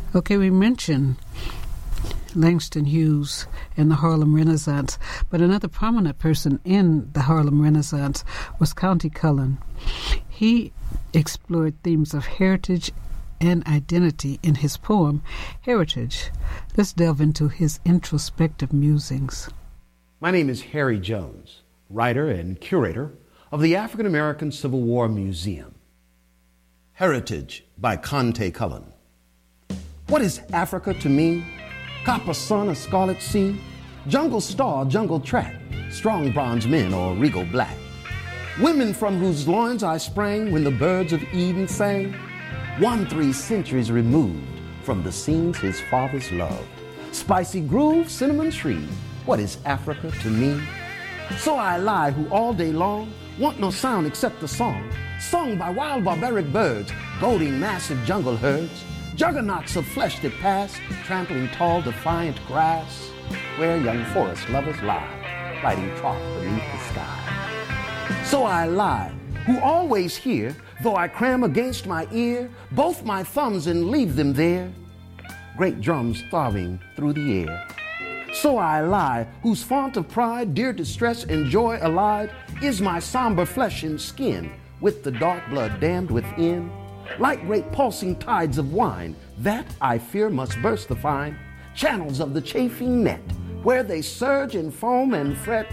Okay, we mentioned Langston Hughes and the Harlem Renaissance, but another prominent person in the Harlem Renaissance was Countee Cullen. He explored themes of heritage and identity in his poem, Heritage. Let's delve into his introspective musings. My name is Harry Jones, writer and curator of the African American Civil War Museum. Heritage by Countee Cullen. What is Africa to me? Copper sun, a scarlet sea, jungle star, jungle track, strong bronze men or regal black. Women from whose loins I sprang when the birds of Eden sang. 3 centuries removed from the scenes his fathers loved. Spicy groove, cinnamon tree, what is Africa to me? So I lie who all day long want no sound except the song, sung by wild barbaric birds, goading massive jungle herds, juggernauts of flesh that pass, trampling tall defiant grass, where young forest lovers lie, lighting trough beneath the sky. So I lie, who always hear, though I cram against my ear, both my thumbs and leave them there, great drums throbbing through the air. So I lie, whose font of pride, dear distress and joy allied, is my somber flesh and skin, with the dark blood dammed within, like great pulsing tides of wine, that I fear must burst the fine channels of the chafing net, where they surge and foam and fret.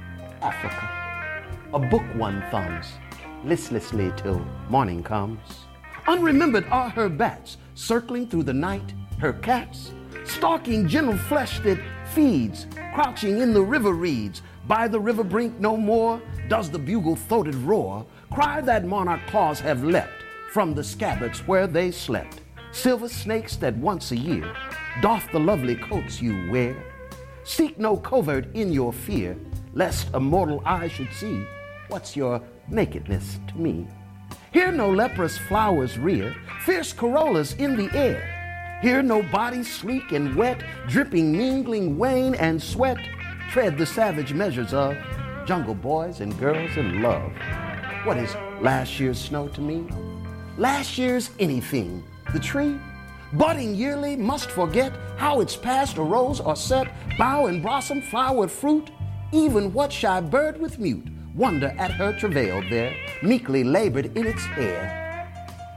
Africa, a book one thumbs, listlessly till morning comes. Unremembered are her bats, circling through the night, her cats, stalking gentle flesh that feeds, crouching in the river reeds. By the river brink no more does the bugle-throated roar cry that monarch claws have leapt from the scabbards where they slept. Silver snakes that once a year doff the lovely coats you wear. Seek no covert in your fear, lest a mortal eye should see what's your nakedness to me. Here no leprous flowers rear, fierce corollas in the air. Here no bodies sleek and wet, dripping, mingling wane and sweat, tread the savage measures of jungle boys and girls in love. What is last year's snow to me? Last year's anything. The tree, budding yearly, must forget how its past arose or set, bough and blossom, flowered fruit. Even what shy bird with mute wonder at her travail there, meekly labored in its hair.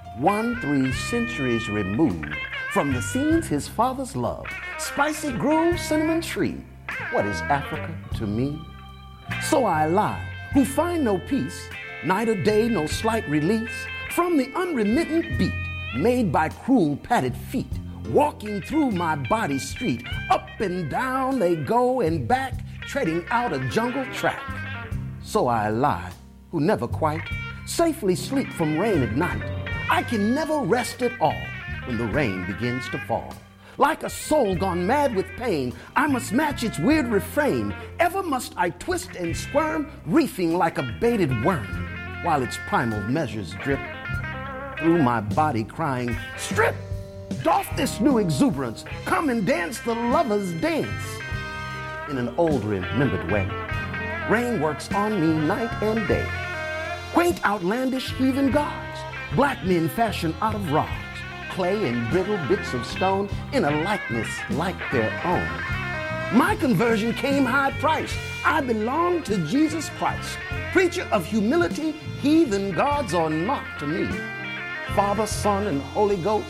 3 centuries removed from the scenes his fathers loved, spicy grove, cinnamon tree, what is Africa to me? So I lie, who find no peace, night or day no slight release, from the unremittent beat made by cruel padded feet, walking through my body street. Up and down they go and back, treading out a jungle track. So I lie, who never quite safely sleep from rain at night. I can never rest at all when the rain begins to fall. Like a soul gone mad with pain, I must match its weird refrain. Ever must I twist and squirm, wreathing like a baited worm, while its primal measures drip through my body, crying, strip! Doff this new exuberance, come and dance the lover's dance. In an old remembered way, rain works on me night and day. Quaint outlandish heathen gods, black men fashioned out of rods, clay and brittle bits of stone in a likeness like their own. My conversion came high priced. I belong to Jesus Christ. Preacher of humility, heathen gods are not to me. Father, Son, and Holy Ghost,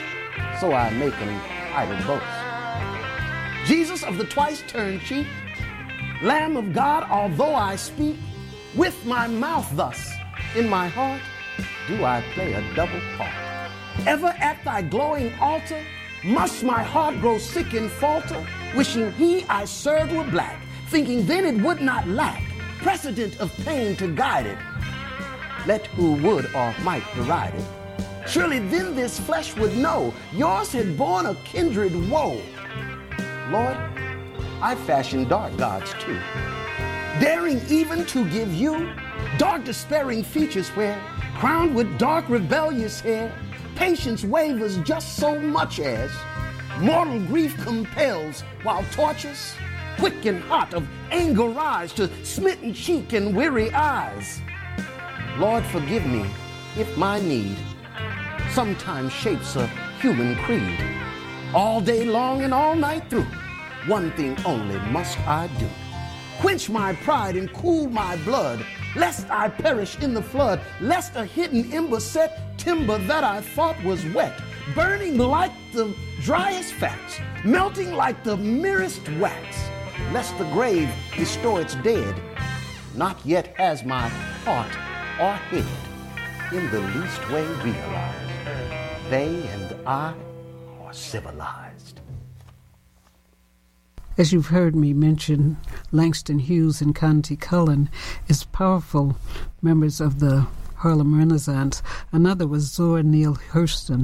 so I make an idle boast. Jesus of the twice-turned cheek, Lamb of God, although I speak, with my mouth thus, in my heart, do I play a double part. Ever at thy glowing altar, must my heart grow sick and falter, wishing he I served were black, thinking then it would not lack precedent of pain to guide it. Let who would or might deride it. Surely then this flesh would know yours had borne a kindred woe. Lord, I fashioned dark gods too, daring even to give you dark despairing features where, crowned with dark rebellious hair, patience wavers just so much as mortal grief compels, while tortures, quick and hot, of anger rise to smitten cheek and weary eyes. Lord, forgive me if my need sometimes shapes a human creed, All day long and all night through, one thing only must I do. Quench my pride and cool my blood, lest I perish in the flood, lest a hidden ember set timber that I thought was wet, burning like the driest fats, melting like the merest wax, lest the grave bestow its dead. Not yet has my heart or head in the least way realized. They and I are civilized. As you've heard me mention, Langston Hughes and Conte Cullen is powerful members of the Harlem Renaissance. Another was Zora Neale Hurston.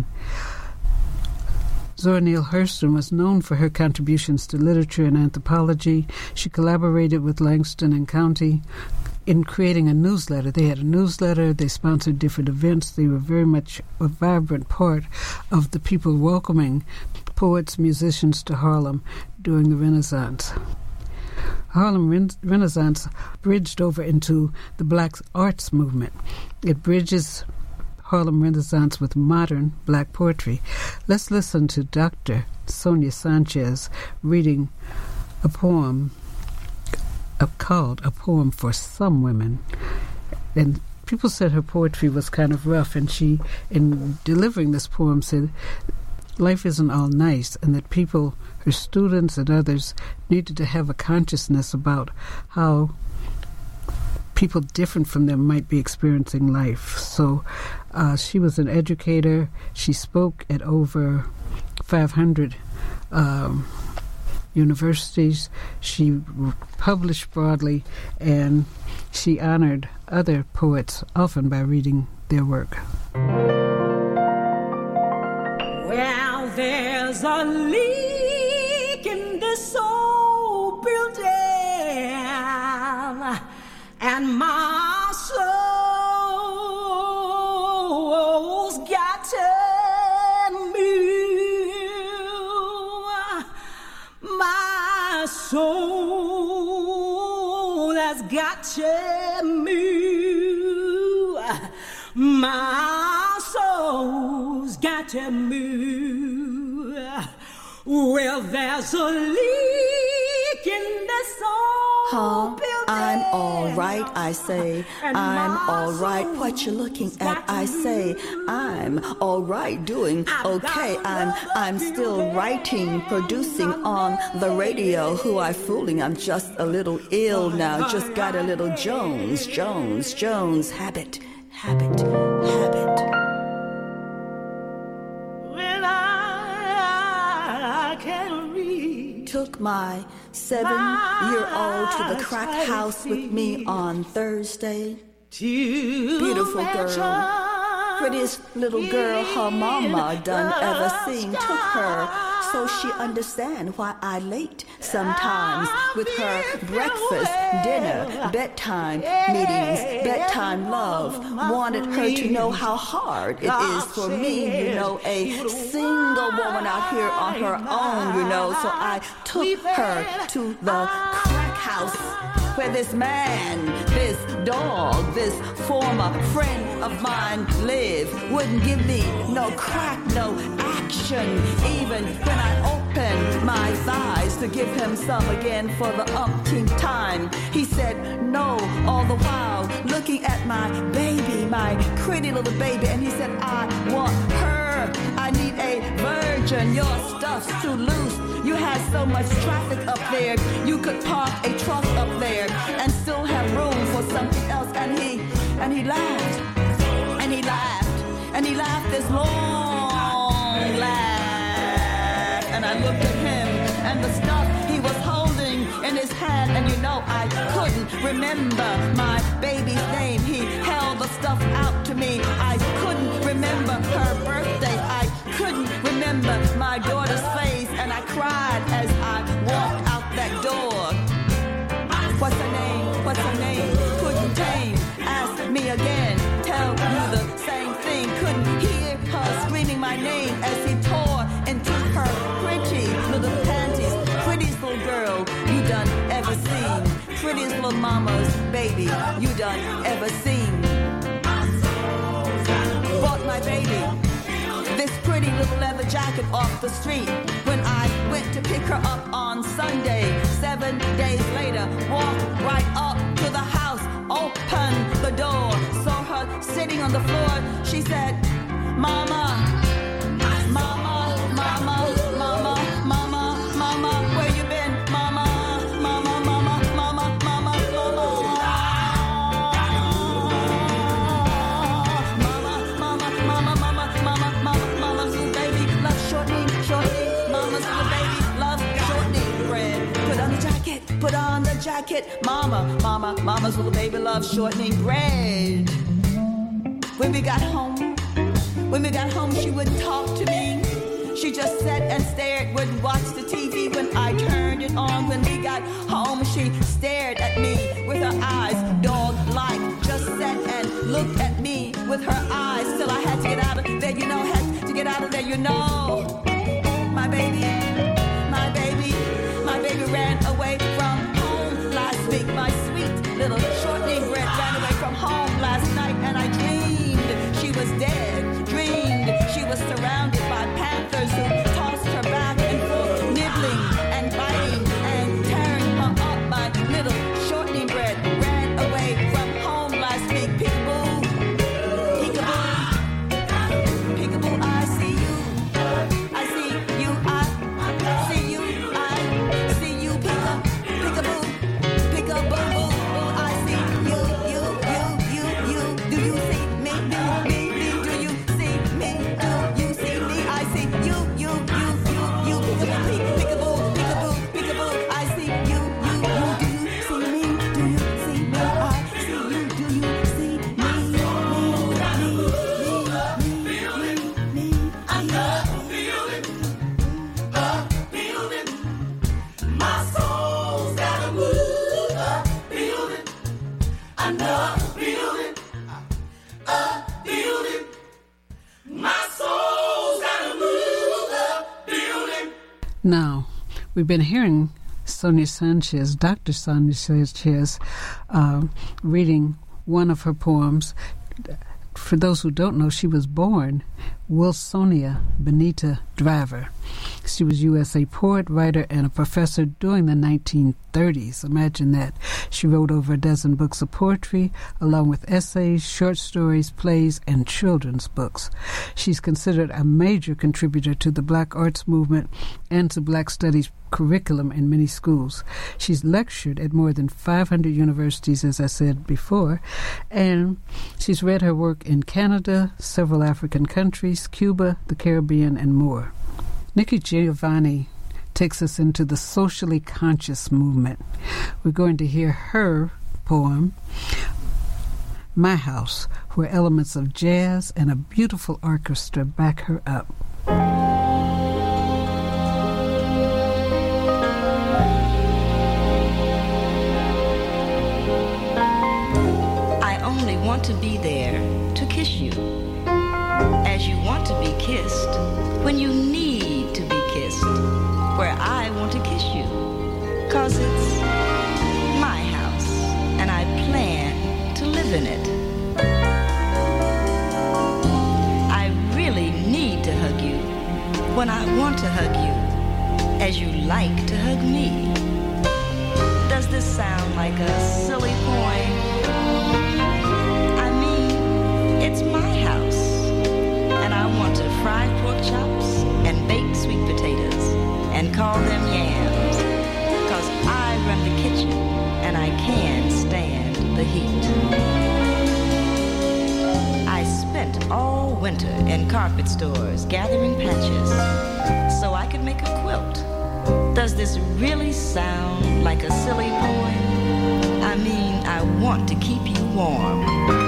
Zora Neale Hurston was known for her contributions to literature and anthropology. She collaborated with Langston and Conte in creating a newsletter. They had a newsletter. They sponsored different events. They were very much a vibrant part of the people welcoming poets, musicians to Harlem during the Renaissance. Harlem Renaissance bridged over into the Black arts movement. It bridges Harlem Renaissance with modern Black poetry. Let's listen to Dr. Sonia Sanchez reading a poem called A Poem for Some Women. And people said her poetry was kind of rough, and she, in delivering this poem, said life isn't all nice, and that people, her students and others, needed to have a consciousness about how people different from them might be experiencing life. So she was an educator. She spoke at over 500 universities. She published broadly, and she honored other poets often by reading their work. Well, there's a leak in this old building, and my soul's got to move. My soul has got to move. My soul's got to move. Well, there's a leak in this old building. I'm all right, I say. I'm all right. What you looking at, I say. I'm all right, doing okay. I'm still writing, producing on the radio. Who I fooling? I'm just a little ill now. Just got a little Jones habit. When I can read. Took my 7-year-old to the crack house with me on Thursday. Beautiful girl, prettiest little girl her mama done ever seen. Took her so she understand why I late sometimes with her breakfast, dinner, bedtime meetings, bedtime love. Wanted her to know how hard it is for me, a single woman out here on her own, So I took her to the crack house where this man, this dog, this former friend of mine live. Wouldn't give me no crack, no action, even when I opened my thighs to give him some again for the umpteenth time. He said no, all the while looking at my baby, my pretty little baby, and he said, I want her. I need a virgin. Your stuff's too loose. You had so much traffic up there. You could park a truck up there and still have room for something else. And he laughed, and he laughed, and he laughed this long laugh. And I looked at him and the stuff he was holding in his hand, and I couldn't remember my baby's name. He held the stuff out to me. I couldn't remember her birthday. I couldn't remember my daughter's face, and I cried as I walked out that door. What's her name? What's her name? Couldn't tame. Ask me again. Tell you the same thing. Couldn't hear her screaming my name as he tore into her pretty little panties. Prettiest little girl you done ever seen. Prettiest little mama's baby you done ever seen. Bought my baby this pretty little leather jacket off the street. When I went to pick her up on Sunday, 7 days later, walked right up to the house, opened the door, saw her sitting on the floor. She said, Mama, Mama, Mama, Mama, Mama, Mama, where you been? Mama, Mama, Mama, Mama, Mama, Mama. Mama's little baby loves shortening. Mama's little baby loves shortening bread. Put on the jacket. Mama's little baby loves shortening bread. When we got home, she wouldn't talk to me. She just sat and stared, wouldn't watch the TV when I turned it on. When we got home, she stared at me with her eyes, dog-like, just sat and looked at me with her eyes till I had to get out of there, My baby ran away from home last week. My sweet little shortening bread ran away from home last night, and I dreamed she was dead, dreamed she was surrounded by panthers who tossed her back and forth, nibbling and biting and tearing her up. My little shortening bread ran away from home last week. Peekaboo, peekaboo, peekaboo, I see you, I see you, I see you, I see you, peekaboo, peekaboo, I see you, you, do you see me, do you see me, do you see me, I see you, peekaboo, peekaboo, I see you, do you see me, I see you, do you see me, I know, feeling, my soul's gotta move, feeling, I know, feeling, my soul's gotta move, feeling. Now, we've been hearing Sonia Sanchez, Dr. Sonia Sanchez, reading one of her poems. For those who don't know, she was born Wilsonia Benita Driver. She was USA poet, writer, and a professor during the 1930s. Imagine that. She wrote over a dozen books of poetry, along with essays, short stories, plays, and children's books. She's considered a major contributor to the Black arts movement and to Black studies curriculum in many schools. She's lectured at more than 500 universities, as I said before, and she's read her work in Canada, several African countries, Cuba, the Caribbean, and more. Nikki Giovanni takes us into the socially conscious movement. We're going to hear her poem, My House, where elements of jazz and a beautiful orchestra back her up. I only want to be there to kiss you, as you want to be kissed when you need to be kissed, where I want to kiss you, 'cause it's my house and I plan to live in it. I really need to hug you when I want to hug you, as you like to hug me. Does this sound like a silly poem? I mean, it's my house, and I want to fry pork chops and bake sweet potatoes and call them yams, 'cause I run the kitchen and I can stand the heat. I spent all winter in carpet stores gathering patches so I could make a quilt. Does this really sound like a silly poem? I mean, I want to keep you warm.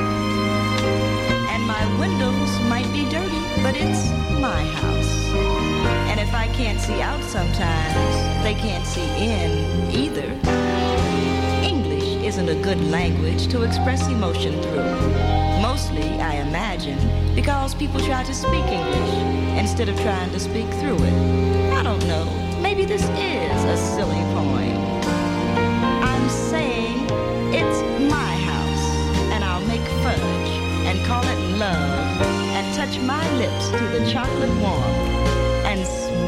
And my windows might be dirty, but it's my house. And if I can't see out sometimes, they can't see in either. English isn't a good language to express emotion through. Mostly, I imagine, because people try to speak English instead of trying to speak through it. I don't know. Maybe this is a silly poem. I'm saying it's my house, and I'll make fudge and call it love and touch my lips to the chocolate warmth.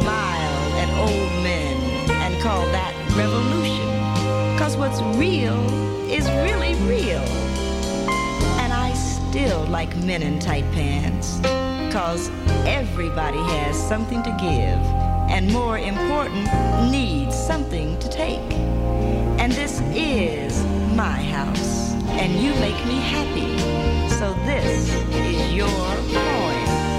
smile at old men and call that revolution. 'Cause what's real is really real. And I still like men in tight pants. 'Cause everybody has something to give. And more important, needs something to take. And this is my house. And you make me happy. So this is your poem.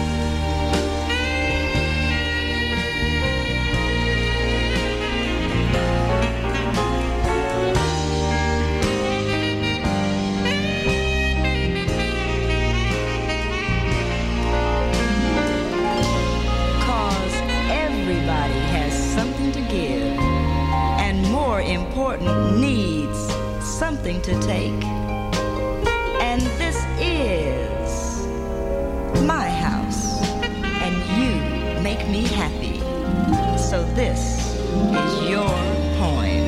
Important needs something to take. And this is my house, and you make me happy. So this is your poem.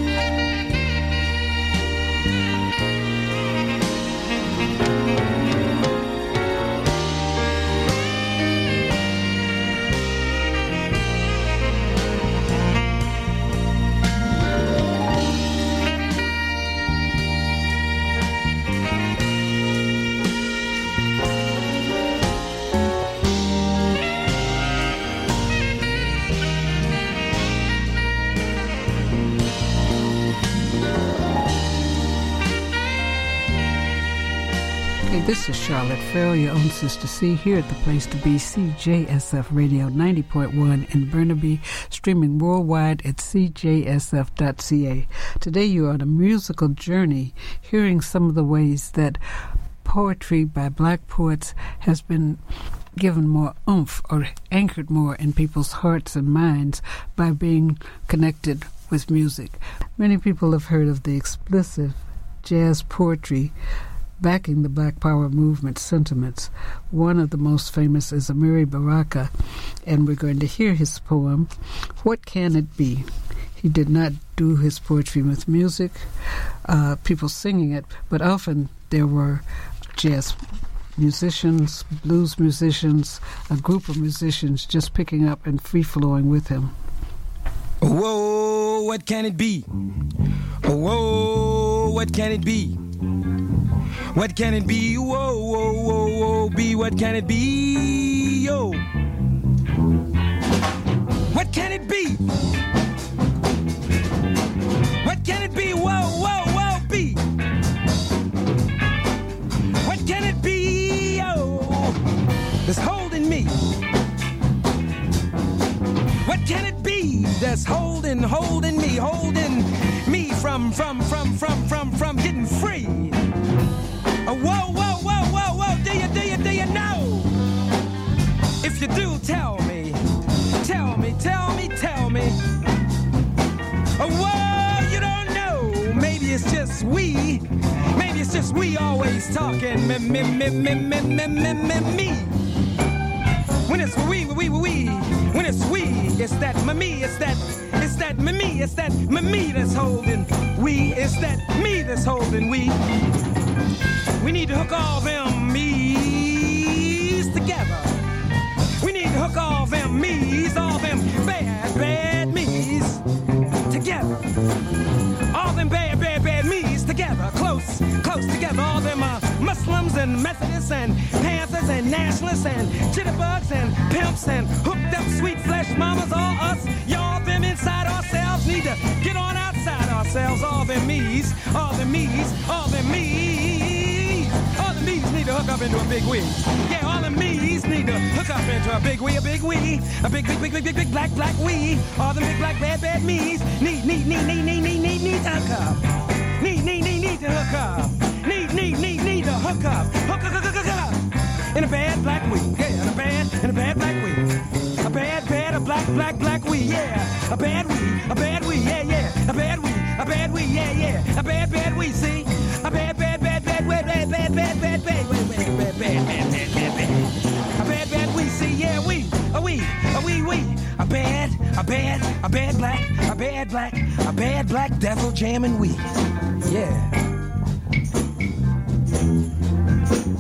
This is Charlotte Farrell, your own Sister C, here at the place to be, CJSF Radio 90.1 in Burnaby, streaming worldwide at cjsf.ca. Today you are on a musical journey, hearing some of the ways that poetry by black poets has been given more oomph or anchored more in people's hearts and minds by being connected with music. Many people have heard of the explicit jazz poetry backing the Black Power movement sentiments. One of the most famous is Amiri Baraka, and we're going to hear his poem, What Can It Be? He did not do his poetry with music, people singing it, but often there were jazz musicians, blues musicians, a group of musicians just picking up and free-flowing with him. Whoa, what can it be? Whoa, what can it be? What can it be? Whoa, whoa, whoa, whoa, be what can it be? Yo. What can it be? What can it be? Whoa, whoa, whoa, be. What can it be? Yo. That's holding me. What can it be that's holding me from getting free? Whoa, whoa, whoa, whoa, whoa, do you know? If you do, tell me. Whoa, you don't know. Maybe it's just we always talking me. When it's we, when it's we, it's that me, it's that me that's holding we, it's that me that's holding we. We need to hook all them me's together. We need to hook all them me's, all them bad me's together. All them bad me's together, close together. All them Muslims and Methodists and Panthers and Nationalists and jitterbugs and pimps and hooked up sweet flesh mamas, all us, y'all them inside ourselves need to get on outside ourselves. All them me's, all them me's, all them me's. All the me's need to hook up into a big we. Yeah, all the me's need to hook up into a big we, a big black we. All the big black bad me's need to hook up. Need to hook up. Need to hook up. Hook up. In a bad black we. Yeah, in a bad black we. A bad black we. Yeah, a bad we. Yeah. A bad we. Yeah. A bad we. See, a bad we. See, yeah, we. A bad black devil jamming we. Yeah.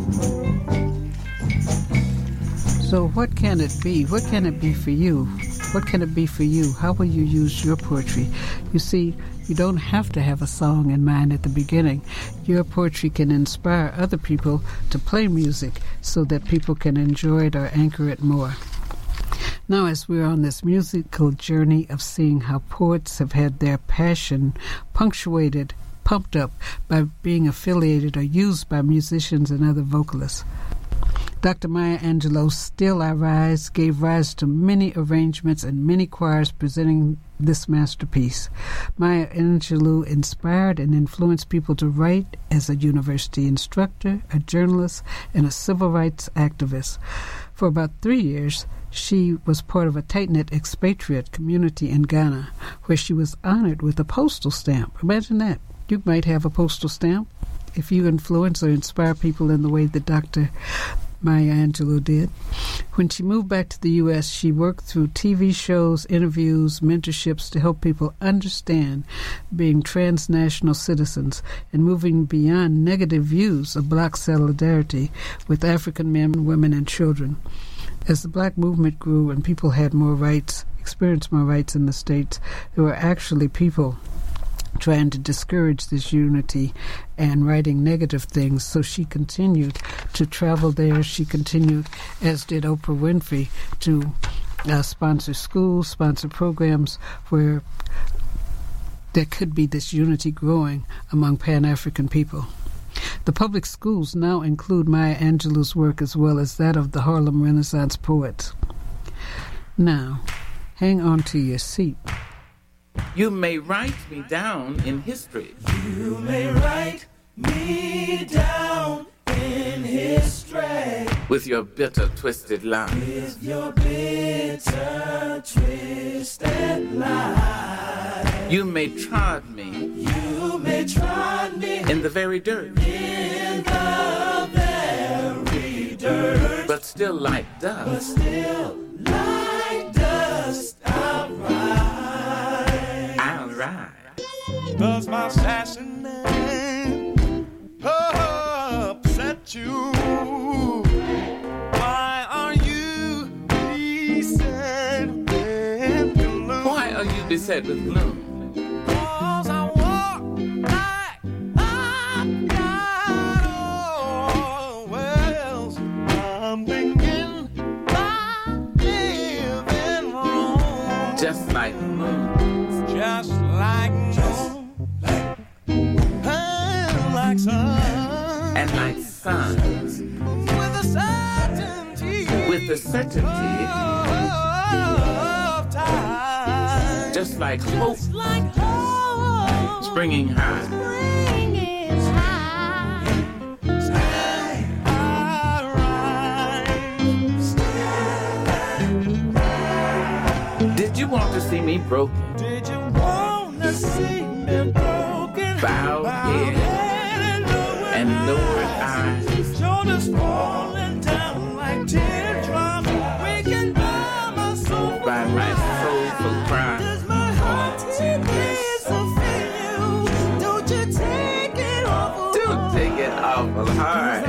So what can it be? What can it be for you What can it be for you? How will you use your poetry? You see, you don't have to have a song in mind at the beginning. Your poetry can inspire other people to play music so that people can enjoy it or anchor it more. Now, as we're on this musical journey of seeing how poets have had their passion punctuated, pumped up by being affiliated or used by musicians and other vocalists, Dr. Maya Angelou, Still I Rise, gave rise to many arrangements and many choirs presenting this masterpiece. Maya Angelou inspired and influenced people to write as a university instructor, a journalist, and a civil rights activist. For about 3 years, she was part of a tight-knit expatriate community in Ghana, where she was honored with a postal stamp. Imagine that. You might have a postal stamp if you influence or inspire people in the way that Dr. Maya Angelou did. When she moved back to the U.S., she worked through TV shows, interviews, mentorships to help people understand being transnational citizens and moving beyond negative views of black solidarity with African men, women, and children. As the black movement grew and people had more rights, experienced more rights in the States, there were actually people trying to discourage this unity and writing negative things. So she continued to travel there. She continued, as did Oprah Winfrey, to sponsor schools, sponsor programs where there could be this unity growing among Pan-African people. The public schools now include Maya Angelou's work as well as that of the Harlem Renaissance poets. Now, hang on to your seat. You may write me down in history. You may write me down in history. With your bitter, twisted lies. With your bitter, twisted lies. You may trod me. You may trod me. In the very dirt. In the very dirt. But still like dust. But still like dust I'll rise. I'll rise. Does my sassy name upset you? Why are you beset with gloom? Why are you beset with gloom? 'Cause I walk like I've got all wells. I'm thinking I'm living wrong. Just like the moon. Just like like sun. And like suns. With the certainty. With the certainty. Of time. Just like hope. Just like hope. Springing high. Springing high. Stay alright. Did you want to see me broken? Did you want to see me broken? Bowed head and lowered eyes. Shoulders falling down like teardrops. Waking by my soul. By my soulful cry. Does my heart take so feel you? Don't you take it awful. Don't take it awful hard.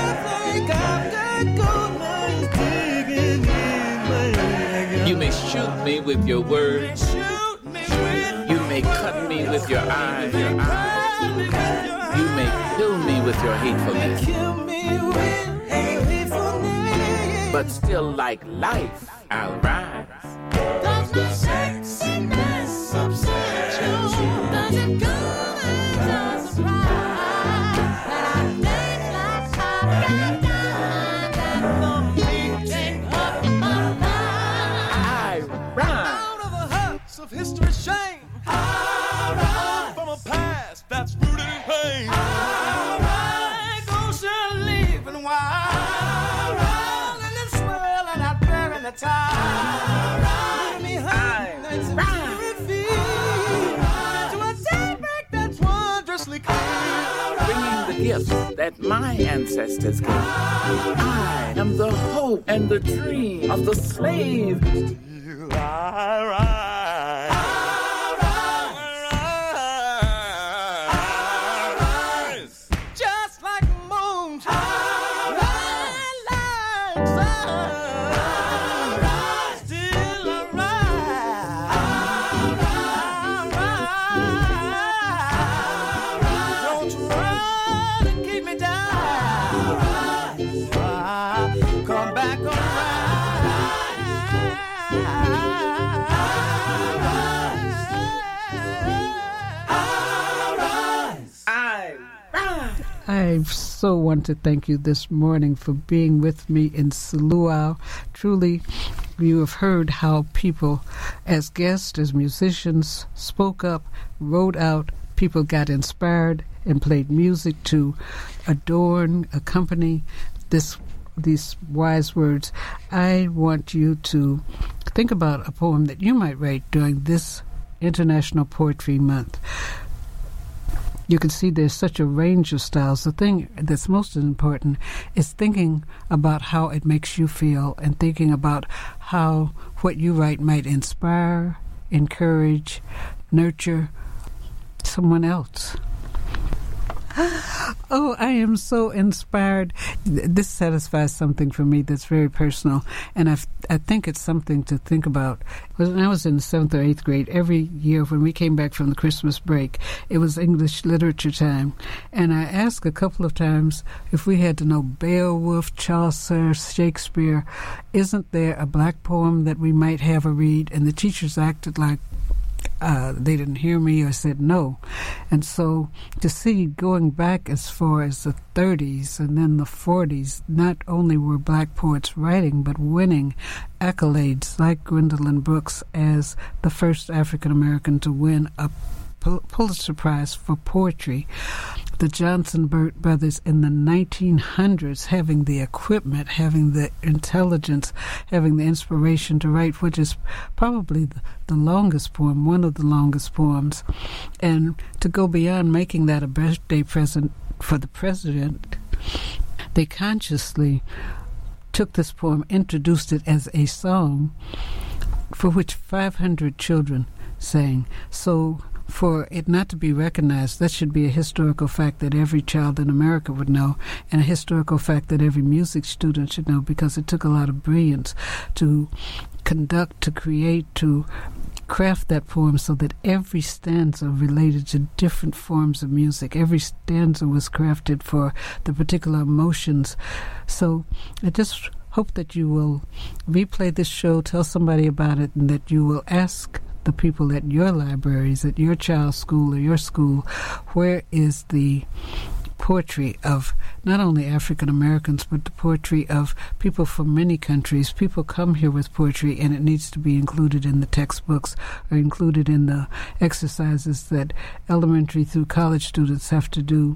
You may shoot me with your words. You may cut me with your eyes. You may kill me with your hatefulness. But still like life, I'll rise. Does my sexiness upset you? Does it come as a surprise that I think like I've got done the meeting of my life? I rise. Out of the huts of history's shame. I rise. From a past that's rooted in pain. I rise. Ocean leaving wide. Rolling and swirling out there in the tide. Leave me behind that spirit field. To a daybreak that's wondrously clear. Bringing the gifts that my ancestors gave. I am the hope and the dream of the slave. Till I rise. Just like moon. Like sun. Still I rise. I so want to thank you this morning for being with me in Saluau. Truly, you have heard how people, as guests, as musicians, spoke up, wrote out, people got inspired and played music to adorn, accompany these wise words. I want you to think about a poem that you might write during this International Poetry Month. You can see there's such a range of styles. The thing that's most important is thinking about how it makes you feel and thinking about how what you write might inspire, encourage, nurture someone else. Oh, I am so inspired. This satisfies something for me that's very personal, and I think it's something to think about. When I was in the 7th or 8th grade, every year when we came back from the Christmas break, it was English literature time, and I asked a couple of times if we had to know Beowulf, Chaucer, Shakespeare, isn't there a black poem that we might have a read? And the teachers acted like they didn't hear me or said no. And so to see going back as far as the 30s and then the 40s, not only were black poets writing but winning accolades like Gwendolyn Brooks as the first African American to win a Pulitzer Prize for poetry. The Johnson brothers in the 1900s having the equipment, having the intelligence, having the inspiration to write, which is probably the longest poem, one of the longest poems. And to go beyond making that a birthday present for the president, they consciously took this poem, introduced it as a song for which 500 children sang. So for it not to be recognized, that should be a historical fact that every child in America would know, and a historical fact that every music student should know, because it took a lot of brilliance to conduct, to create, to craft that poem so that every stanza related to different forms of music. Every stanza was crafted for the particular emotions. So I just hope that you will replay this show, tell somebody about it, and that you will ask the people at your libraries, at your child's school or your school, where is the poetry of not only African Americans, but the poetry of people from many countries. People come here with poetry, and it needs to be included in the textbooks or included in the exercises that elementary through college students have to do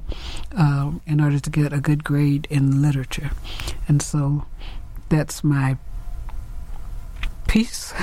in order to get a good grade in literature. And so that's my piece,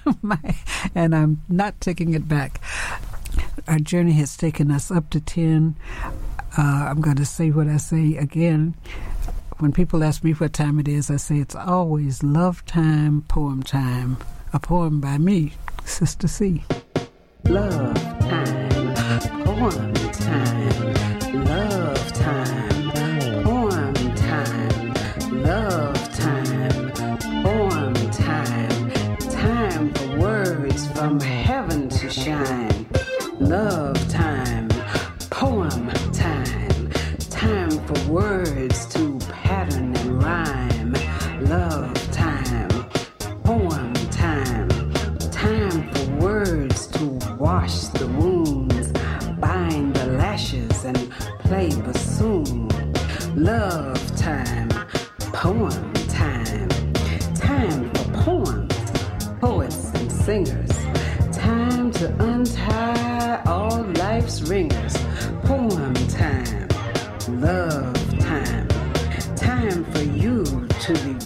and I'm not taking it back. Our journey has taken us up to 10. I'm going to say what I say again. When people ask me what time it is, I say it's always love time, poem time. A poem by me, Sister C. Love time, poem time, love time, poem time, love time, poem time, time for words from heaven to shine. Love time, poem time, time for words to pattern and rhyme. Love time, poem time, time for words to wash the wounds, bind the lashes and play bassoon. Love time, poem time, time for poems, poets and singers, time to untie all life's ringers. Poem time, love time, time for you to be